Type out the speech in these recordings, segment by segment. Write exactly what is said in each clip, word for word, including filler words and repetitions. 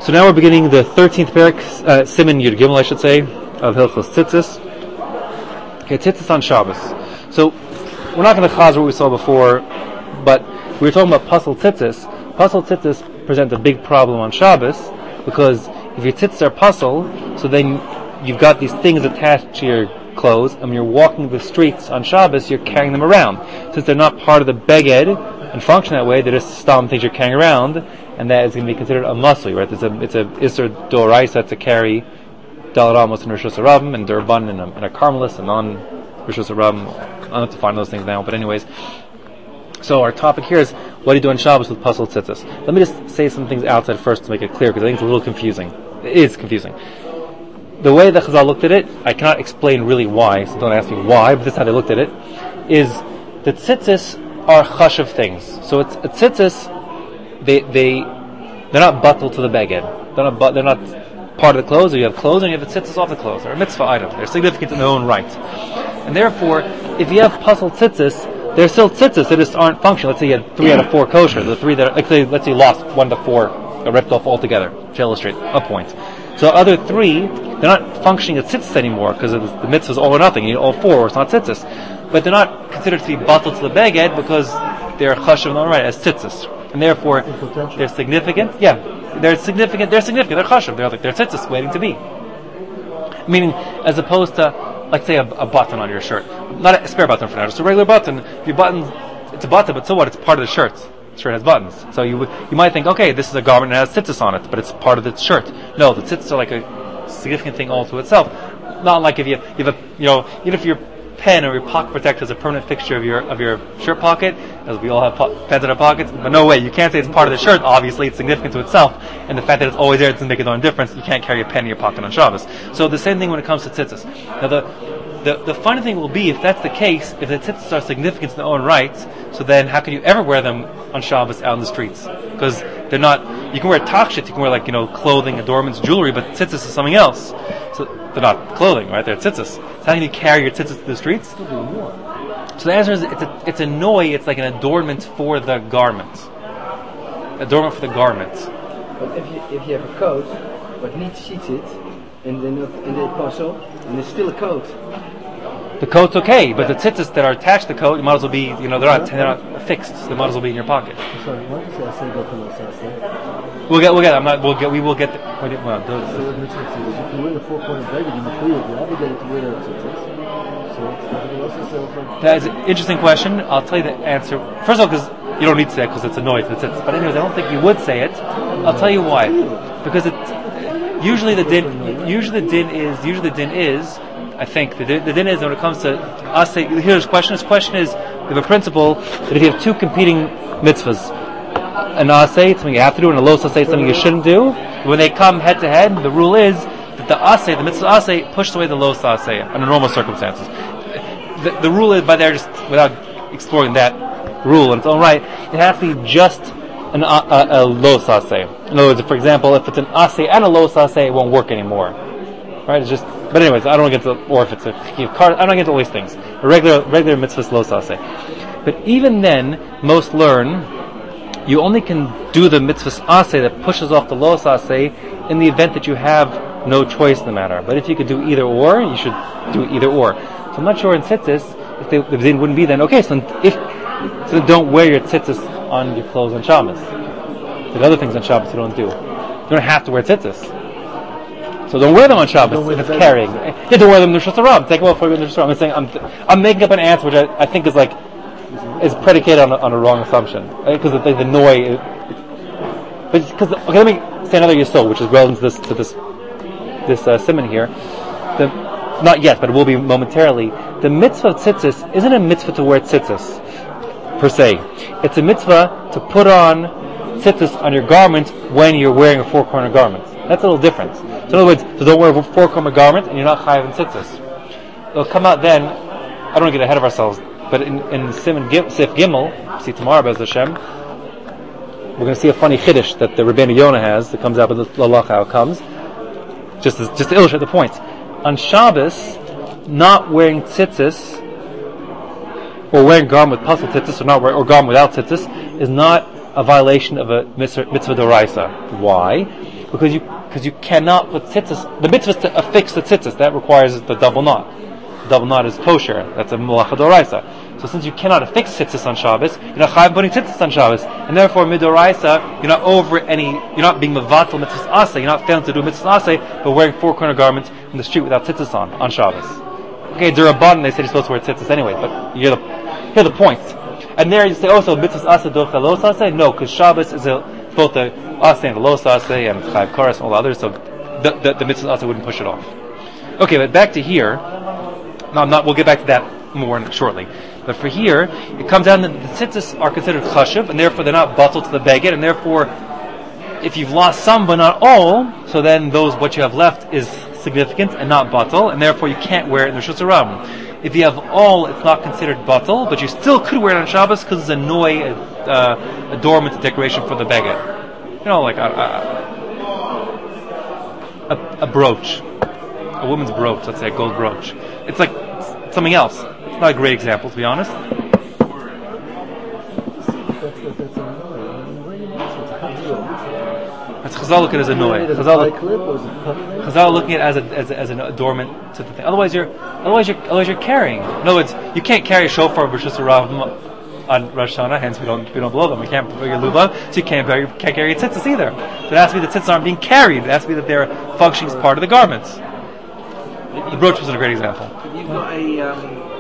So now we're beginning the thirteenth parak, uh, Siman Yud Gimel, I should say, of Hilchos Tzitzis. Okay, Tzitzis on Shabbos. So we're not going to chaz what we saw before, but we were talking about Pasal Tzitzis. Pasal Tzitzis present a big problem on Shabbos because if your tzitzis are pasal, so then you've got these things attached to your clothes, and when you're walking the streets on Shabbos, you're carrying them around. Since they're not part of the beged and function that way, they're just stam things you're carrying around, and that is going to be considered a musli, right? It's a it's a isser doraisa to carry daled amos and rishus harabim and durban and a, and a carmelis and non rishus harabim. I don't have to find those things now, but anyways. So our topic here is, what do you do on Shabbos with pasal tzitzis? Let me just say some things outside first to make it clear, because I think it's a little confusing. It is confusing. The way the Chazal looked at it, I cannot explain really why, so don't ask me why, but this is how they looked at it, is that tzitzis are chashav things. So it's a tzitzis, they, they, they're not batal to the beged. They're not, they're not part of the clothes, or you have clothes and you have the tzitzis off the clothes. They're a mitzvah item. They're significant in their own right. And therefore, if you have pasal tzitzis, they're still tzitzis, they just aren't functional. Let's say you had three out of four kosher. The three that, are, let's say, let's say you lost one to four, or ripped off altogether, to illustrate a point. So the other three, they're not functioning as tzitzis anymore, because the mitzvah is all or nothing. You need all four, or it's not tzitzis. But they're not considered to be batal to the beged, because they're chashav in their own right, as tzitzis. And therefore, they're significant. Yeah, they're significant, they're significant, they're chashav, they're like, they're tzitzis waiting to be. Meaning, as opposed to, let's say a, a button on your shirt. Not a spare button for now, just a regular button. Your button, it's a button, but so what? It's part of the shirt. The shirt has buttons. So you you might think, okay, this is a garment and it has tzitzis on it, but it's part of the shirt. No, the tzitzis are like a significant thing all to itself. Not like if you have, you have a, you know, even if your pen or your pocket protector is a permanent fixture of your of your shirt pocket, as we all have po- pens in our pockets, but no way, you can't say it's part of the shirt. Obviously, it's significant to itself, and the fact that it's always there doesn't make a darn difference. You can't carry a pen in your pocket on Shabbos. So the same thing when it comes to tzitzis. Now the The, the funny thing will be, if that's the case, if the tzitzis are significant in their own right, so then how can you ever wear them on Shabbos out in the streets? Because they're not, you can wear tachshit, you can wear like, you know, clothing, adornments, jewelry, but tzitzis is something else. So they're not clothing, right? They're tzitzis. So how can you carry your tzitzis to the streets? So the answer is, it's a, it's a noi, it's like an adornment for the garment. Adornment for the garment. But if you, if you have a coat, but needs sheets it, and then in the apostle, and there's still a coat. The coat's okay, but the tzitzis that are attached to the coat, you might as well be, you know, they're not, they're not fixed, so they might as well be in your pocket. Sorry, why did I say go to the side? We'll get, we'll get, I'm not, we'll get, we will get, the, well, so if you wear a four-corner beggar, you must you're obligated to wear tzitzis. So that's an interesting question. I'll tell you the answer. First of all, because you don't need to say it, because it's annoying to the tzitzis. But anyways, I don't think you would say it. I'll tell you why. Because it, usually the din, usually the din is, usually the din is, I think the, the din is when it comes to us. Here's the question. This question is, we have a principle that if you have two competing mitzvahs, an asay, something you have to do, and a los asay, something you shouldn't do, when they come head to head, the rule is that the asay, the mitzvah asay, pushes away the los asay under normal circumstances. The, the rule is, by there, just without exploring that rule in its own right, it has to be just an, a, a, a los asay. In other words, for example, if it's an asay and a los asay, it won't work anymore. Right? It's just. But anyways, I don't get to, or if it's a card, I don't get to all these things. A regular, regular mitzvah lo saseh. But even then, most learn, you only can do the mitzvah aseh that pushes off the lo saseh in the event that you have no choice in the matter. But if you could do either or, you should do either or. So I'm not sure in tzitzis, if they, if they wouldn't be then, okay, so if, so don't wear your tzitzis on your clothes on Shabbos. There's other things on Shabbos you don't do. You don't have to wear tzitzis. So don't wear them on Shabbos if it's carrying. You have to wear them in the Rishus Harabim. Take them off for the Rishus Harabim. I'm saying I'm, th- I'm making up an answer which I, I think is like is predicated on a, on a wrong assumption, because right? the, the noi. But because okay, let me say another yisod which is relevant to this to this this uh, siman here. The, not yet, but it will be momentarily. The mitzvah of tzitzis isn't a mitzvah to wear tzitzis per se. It's a mitzvah to put on tzitzis on your garment when you're wearing a four-corner garment. That's a little different. So in other words, so don't wear a four-corner garment and you're not chayav in tzitzis. It'll come out then, I don't want to get ahead of ourselves, but in, in Siman Gim, Sif Gimel, see tomorrow, Bez Hashem, we're going to see a funny chiddush that the Rabbeinu Yonah has that comes out with the halacha how it comes, just to, just to illustrate the point. On Shabbos, not wearing tzitzis, or wearing garment with pasal tzitzis, or not wearing, or garment without tzitzis, is not a violation of a mitzvah, mitzvah d'oraisa. Why? Because you because you cannot put tzitzis. The mitzvah is to affix the tzitzis. That requires the double knot. The double knot is kosher. That's a malacha d'oraisa. So since you cannot affix tzitzis on Shabbos, you're not chayav putting tzitzis on Shabbos, and therefore midoraisa, you're not over any. You're not being mevatel mitzvahs aseh. You're not failing to do mitzvahs aseh, but wearing four corner garments in the street without tzitzis on on Shabbos. Okay, Durabban, they said you're supposed to wear tzitzis anyway, but you hear the hear the point. And there you say, oh, so mitzvahs aseh docha los aseh? No, because Shabbos is a, both the aseh and the los aseh and chayav karas and all the others, so the, the, the mitzvahs aseh wouldn't push it off. Okay, but back to here. No, I'm not. We'll get back to that more shortly. But for here, it comes down that the tzitzis are considered chashiv, and therefore they're not batel to the beged, and therefore, if you've lost some but not all, so then those what you have left is significant and not batel, and therefore you can't wear it in the Rishus Harabim. If you have all, it's not considered batel, but you still could wear it on Shabbos because it's a noi, a uh, adornment, a decoration for the beged. You know, like a, a, a, a brooch, a woman's brooch, let's say a gold brooch. It's like it's something else. It's not a great example, to be honest. That's Chazal looking at it as a noi. Chazal, Chazal looking at it as a, as, a, as an adornment to the thing. Otherwise, you're otherwise you're otherwise you're carrying. In other words, you can't carry a shofar b'Rishus Harabim on Rosh Hashanah. Hence, we don't we don't blow them. We can't put your lulav, so you can't carry, can't carry tzitzis either. So it has to be the tzitzis aren't being carried. It has to be that they're functioning as part of the garments. The brooch was a great example. Have you got a, um,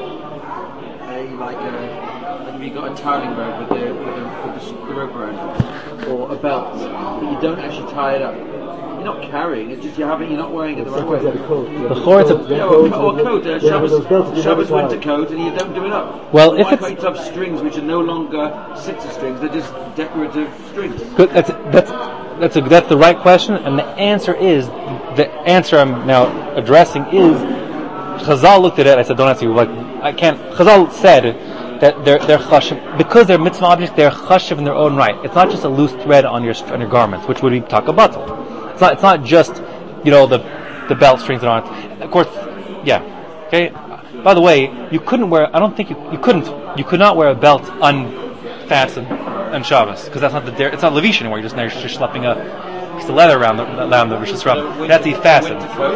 a like a, have you got a toweling rope with the with the, with the, the rope around it, or a belt, but you don't actually tie it up? You're not carrying; it's just you haven't. You're not wearing it the right way. The chords of yeah, or, or a coat, a Shabbos, Shabbos winter coat, and you don't do it up. Well, if why it's can't you have strings which are no longer sixty strings; they're just decorative strings. Good. That's that's that's a, that's the right question, and the answer is the answer I'm now addressing is Chazal looked at it. I said, don't ask you. Like I can't. Chazal said that they're they're chashiv because they're mitzvah objects. They're chashiv in their own right. It's not just a loose thread on your on your garments, which would be takabatel. It's not. It's not just you know the the belt strings and on it. Of course, yeah. Okay. By the way, you couldn't wear. I don't think you you couldn't. You could not wear a belt unfastened on Shabbos because that's not the. It's not levish anymore. You're just you're just schlepping a piece of leather around the around the Rishus Harabim. It has to be fastened.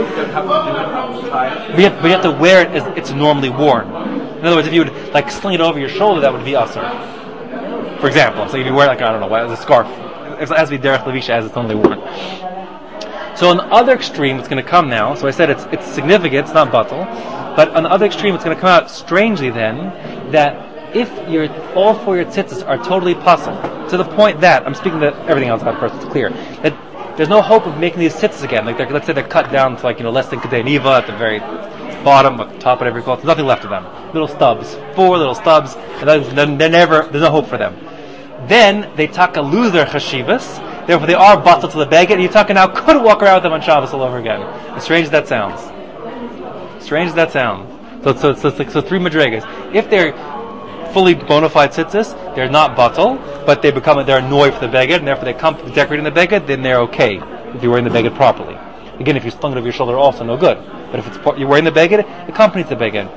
But you, have, but you have to wear it as it's normally worn. In other words, if you would like sling it over your shoulder, that would be asur. For example, so if you wear like I don't know, as a scarf, it has to be derech levisha as it's normally worn. So on the other extreme, it's going to come now. So I said it's it's significant, it's not batel. But on the other extreme, it's going to come out strangely then that if your all four your tzitzis are totally pasul, to the point that I'm speaking that everything else about first, it's clear that there's no hope of making these tzitzis again. Like let's say they're cut down to like you know less than kedei niva at the very bottom, at the top of every cloth. There's nothing left of them. Little stubs, four little stubs, and then they're never. There's no hope for them. Then they taka lose their chashivas. Therefore, they are batel to the beged, and you're talking now could walk around with them on Shabbos all over again. As strange as that sounds. Strange as that sounds. So, so, so, so, so three madregas. If they're fully bona fide tzitzis, they're not batel, but they become they're annoyed for the beged, and therefore they come decorating the beged, then they're okay if you're wearing the beged properly. Again, if you slung it over your shoulder, also no good. But if it's you're wearing the beged, it accompanies the beged.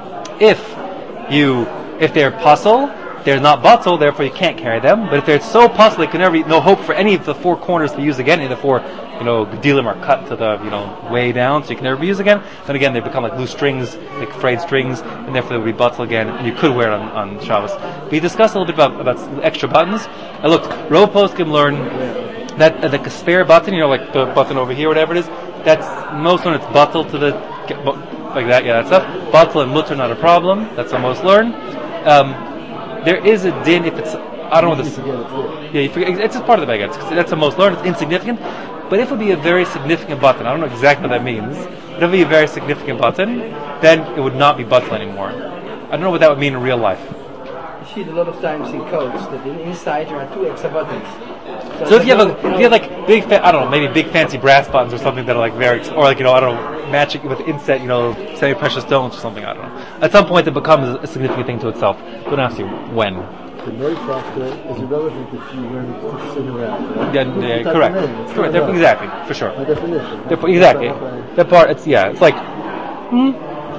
If you if they're pasul, they're not batel, therefore you can't carry them. But if they're so pasul, there can never be no hope for any of the four corners to be used again. Any of the four, you know, gedilim are cut to the, you know, way down, so you can never be used again. Then again, they become like loose strings, like frayed strings, and therefore they would be batel again, and you could wear it on, on Shabbos. We discussed a little bit about, about extra buttons. I looked, Rov Poskim learn that uh, the spare button, you know, like the button over here, whatever it is, that's most learn it's batel to the, like that, yeah, that stuff. Batel and mutter, not a problem. That's what most learn. Um, There is a din if it's I don't know this. Yeah, you forget, it's just part of the beged. That's the most learned. It's insignificant, but if it would be a very significant button, I don't know exactly what that means. But if it would be a very significant button, then it would not be batel anymore. I don't know what that would mean in real life. You see it a lot of times in coats that in inside there are two extra buttons. So, so if you have a, if you have like big, fa- I don't know, maybe big fancy brass buttons or something that are like very, or like you know, I don't know, matching with inset, you know, semi-precious stones or something. I don't know. At some point, it becomes a significant thing to itself. Don't ask you when. The noise factor is irrelevant if you wear it sitting around. Right? Yeah, yeah correct. Correct. They're, exactly, for sure. By definition. They're, exactly. That part, it's yeah, it's like. Hmm,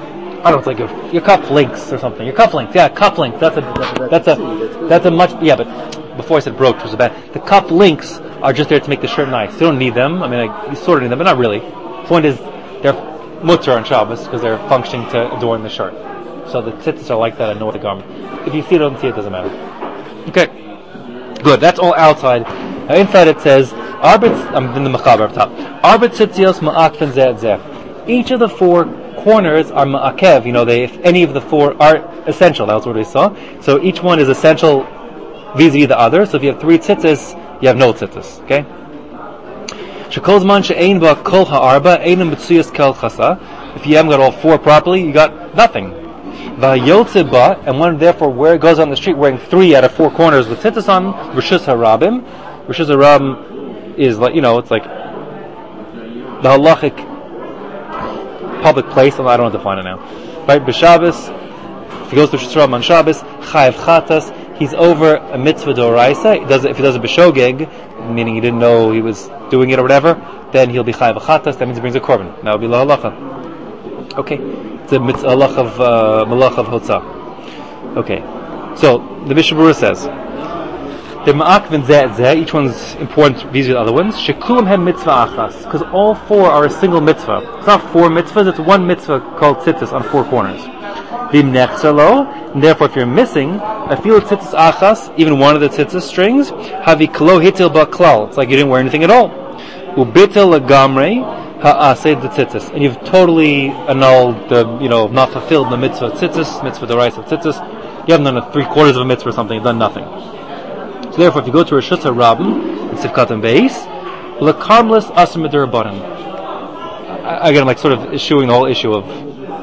I don't know, it's like your, your cuff links or something. Your cuff links, yeah, cuff links. That's a that's a that's a much yeah, but before I said broke, which was bad. The cuff links are just there to make the shirt nice. You don't need them. I mean, like, you sort of need them, but not really. The point is, they're mutter on Shabbos because they're functioning to adorn the shirt. So the tzitzis are like that and know the garment. If you see it or don't see it, doesn't matter. Okay, good. That's all outside. Now inside it says, Arbit, I'm in the Mechaber up top. Arbit tzitzios ma'akven zeh zeh. Each of the four corners are ma'akev. You know, they, if any of the four are essential. That's what we saw. So each one is essential vis-a-vis the other. So if you have three tzitzis, you have no tzitzis. Okay? Shekol zman she'ein ba kol ha'arba, einem b'tzuyas kel chasa. If you haven't got all four properly, you got nothing. V'hayotze ba, and one therefore where it goes on the street wearing three out of four corners with tzitzis on, Rishus harabim. Rishus harabim is like, you know, it's like the halachic public place. I don't know how to define it now. Right? B'Shabbos, if he goes to Rishus harabim on Shabbos, chayav chatas, he's over a mitzvah d'oraisa. He does it, if he does a b'shogeg, meaning he didn't know he was doing it or whatever, then he'll be chayav chatas. That means he brings a korban. That would be la halacha. Okay, it's a mitzvah halach of uh, malach of hotzah. Okay, so the Mishnah Berurah says the ma'akven zeh zeh. Each one's important vis-a-vis the other ones. Shekulam hem mitzvah achas, because all four are a single mitzvah. It's not four mitzvahs; it's one mitzvah called tzitzis on four corners. And therefore, if you're missing a few tzitzis achas, even one of the tzitzis strings, havi klo hitil ba'klal. It's like you didn't wear anything at all. Ubitil lagamrei ha'aseh the tzitzis, and you've totally annulled the, you know, not fulfilled the mitzvah of tzitzis, mitzvah d'oraisa of tzitzis. You haven't done a three quarters of a mitzvah or something. You've done nothing. So therefore, if you go to Rishus harabim in Sifkat and Beis, lekarmlis asur mid'Rabbanan. Again, like sort of issuing the whole issue of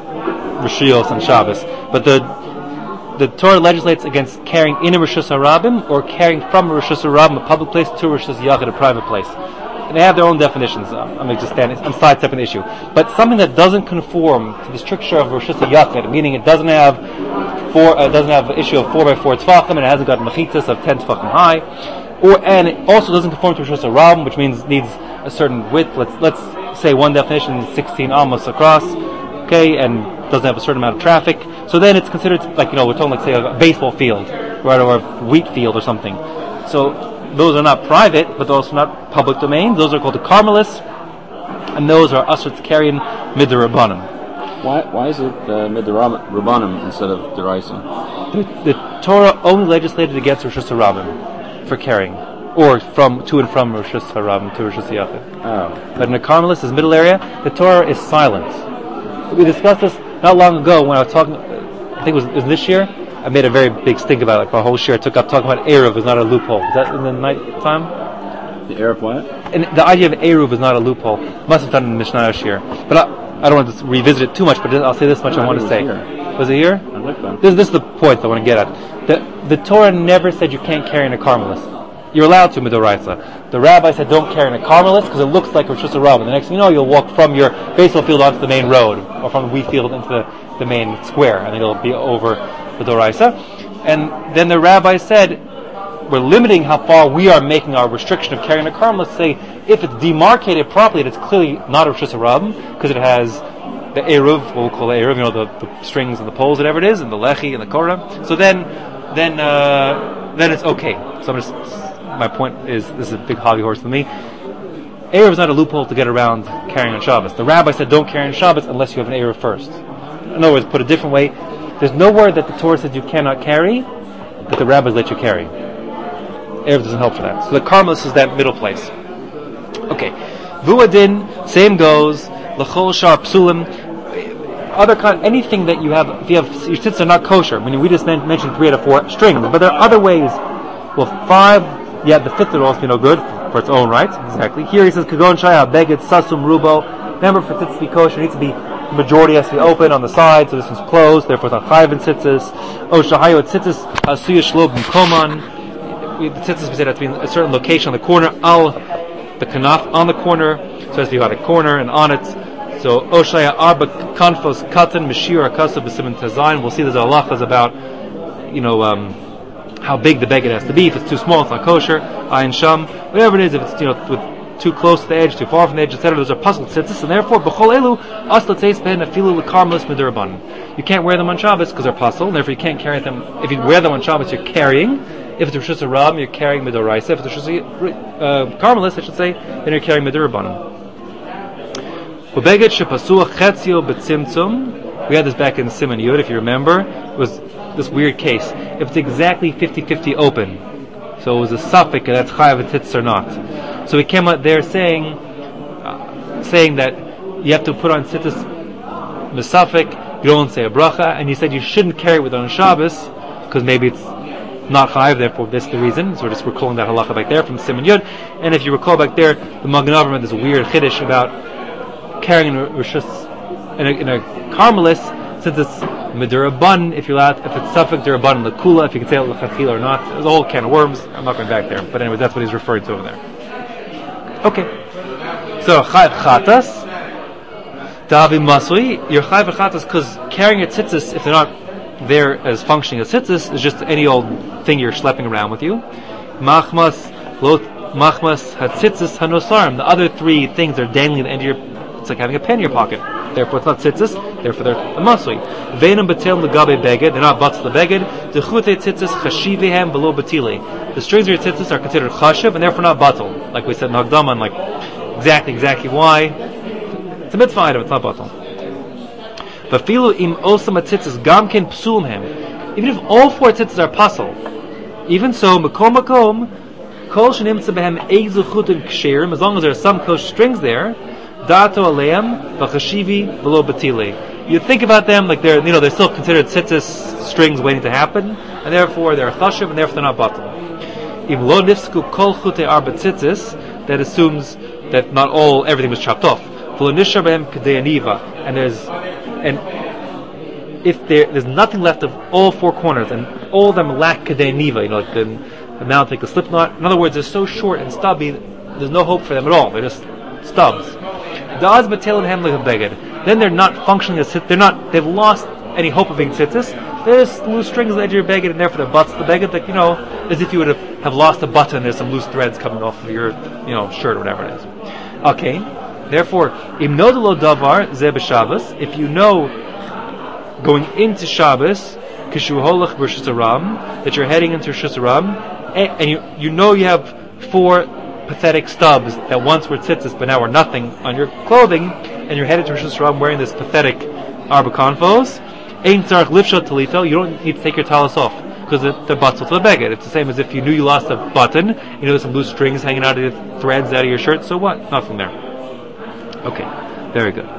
Rishiyos and Shabbos, but the the Torah legislates against carrying in a Rishus harabim or carrying from a Rishus harabim, a public place, to a Rishus yachid, a private place. And they have their own definitions. Um, I'm just standing, I'm sidestepping the issue. But something that doesn't conform to the stricture of Rishus yachid, meaning it doesn't have four, uh, doesn't have an issue of four by four tefachim, and it hasn't got mechitzas of ten tefachim high, or and it also doesn't conform to Rishus harabim, which means needs a certain width. Let's let's say one definition is sixteen amos across, okay, and doesn't have a certain amount of traffic. So then it's considered like, you know, we're talking like say a baseball field, right, or a wheat field or something. So those are not private, but they're also not public domains. Those are called the Carmelis, and those are usher to carry in mid'Rabbanan. Why why is it uh, mid'Rabbanan instead of deraisa? The, the Torah only legislated against Rishus harabim for carrying, or from to and from Rishus harabim to Rishus yachid. Oh. But in the Carmelis, this middle area, the Torah is silent. We discussed this not long ago when I was talking, I think it was, it was this year, I made a very big stink about it. Like, my whole share I took up talking about Eruv is not a loophole. Is that in the night time? The Eruv what? And the idea of Eruv is not a loophole. Must have done in the Mishnah share. But I, I don't want to revisit it too much, but I'll say this much no, I, I want to say. Here. Was it here? I like that. This, this is the point I want to get at. The, the Torah never said you can't carry in a Carmelis. You're allowed to mid'oraisa. The rabbi said don't carry in a Carmelis because it looks like Rishus harabim. The next thing you know, you'll walk from your baseball field onto the main road, or from the wheat field into the, the main square, and it'll be over the d'oraisa. And then the rabbi said, we're limiting how far we are making our restriction of carrying a Carmelis. Say, if it's demarcated properly, that it's clearly not a Rishus harabim, because it has the Eruv, what we'll call the Eruv, you know, the, the strings and the poles, whatever it is, and the Lechi and the Korah. So then, then, uh, then it's okay. So I'm just, my point is, this is a big hobby horse for me. Eruv is not a loophole to get around carrying on Shabbos. The rabbi said don't carry on Shabbos unless you have an Eruv first. In other words, put a different way, there's no word that the Torah says you cannot carry that the rabbis let you carry. Eruv doesn't help for that. So the Carmelis is that middle place. Okay. Vuadin, same goes. L'chol shar psulim. Other kind, anything that you have, if you have, your tzitzis are not kosher. I mean, we just mentioned three out of four strings, but there are other ways. Well, five, yeah, the fifth would also be no good for its own right. Exactly. Here he says, Kagon shaya beged sasum rubo. Remember, for tzitzis to be kosher, it needs to be, the majority has to be open on the side, so this one's closed, therefore it's not chayav in tzitzis. O shahayo tzitzis asuya shlo b'mkoman. The tzitzis we said have to be in a certain location on the corner, al the kanaf on the corner, so it has to be on a corner and on it. So Oshaya Arba Kanfos Katan Mashir Akasa B'Simin Tazayin. We'll see there's a halachas about, you know, um, how big the beged has to be. If it's too small, it's not kosher. Ayin Sham, whatever it is, if it's, you know, with too close to the edge, too far from the edge, et cetera. Those are puzzle tzitzis, and therefore B'chol Elu Asla Tzeis Ben Afilu L'Karmelis Mid'Rabbanan. You can't wear them on Shabbos because they're puzzle, and therefore you can't carry them. If you wear them on Shabbos, you're carrying, If it's Rishus Ram, you're carrying Midoraisa. If it's Rishus uh, Carmelis, I should say, then you're carrying Midirabanan. Ubeged shepasuach chetzio betzimtzum. We had this back in Siman Yud, if you remember. It was this weird case. If it's exactly fifty-fifty open, so it was a suffix that's chayav tzitzis or not. So we came out there saying, uh, saying that you have to put on tzitzis misafik. You don't say a bracha, and you said you shouldn't carry it with on Shabbos because maybe it's not chayav. Therefore, this is the reason. So we're just recalling that halacha back there from Siman Yud. And if you recall back there, the Magen Avraham has this weird chiddush about carrying a rishus in a, in a Carmelis, since it's Midiraban, if you're allowed, if it's Suffolk Diraban Lakula, if you can say it L'chachila or not. There's a whole can of worms. I'm not going back there. But anyway, that's what he's referring to over there. Okay. So, Chayav Chatas, Davi Masui, your Chayav Chatas, because carrying a tzitzis, if they're not there as functioning as tzitzis, is just any old thing you're schlepping around with you. Machmas, Lot, Machmas, Hatzitzis, Hanosarim. The other three things are dangling at the end of your, it's like having a pen in your pocket. Therefore, it's not tzitzis. Therefore, they're a masui. Veinam betel legabe beged. They're not butts the beged. Dechute tzitzis chashivehem below betile. The strings of your tzitzis are considered chashiv and therefore not batal. Like we said in Hagdama, like exactly, exactly why. It's a mitzvah item. It's not batal. But filu im osam tzitzis gamken psulm hem. Even if all four tzitzis are pasul, even so, makom makom kol shenim tzebehem eizu chutin ksherim. As long as there are some kosher strings there. Dato aleim v'chashivi below batile. You think about them like they're, you know, they're still considered tzitzis strings waiting to happen, and therefore they're chashiv, and therefore they're not batal. If lo nifsku kol chute arba tzitzis, that assumes that not all everything was chopped off. V'lo nishar behem k'dei aniva, and there's, and if there, there's nothing left of all four corners, and all of them lack k'dei aniva, you know, like the amount like a slip knot. In other words, they're so short and stubby, there's no hope for them at all. They're just stubs. Then they're not functioning as they're not. They've lost any hope of being tzitzis. They're just loose strings on the edge of your beged, and therefore the butts the beged. Like, you know, as if you would have, have lost a button. There's some loose threads coming off of your, you know, shirt or whatever it is. Okay. Therefore, im nodelo davar ze b'Shabbos. If you know going into Shabbos, kishu holach b'Rishus Haram, that you're heading into Rishus Haram, and you you know you have four pathetic stubs that once were tzitzis but now are nothing on your clothing, and you're headed to Rishus Haram wearing this pathetic arba konfos, ein tzarich lifshot talito, you don't need to take your talis off because the butts will beged. It's the same as if you knew you lost a button, you know there's some loose strings hanging out of the threads out of your shirt, so what? Nothing there. Okay, very good.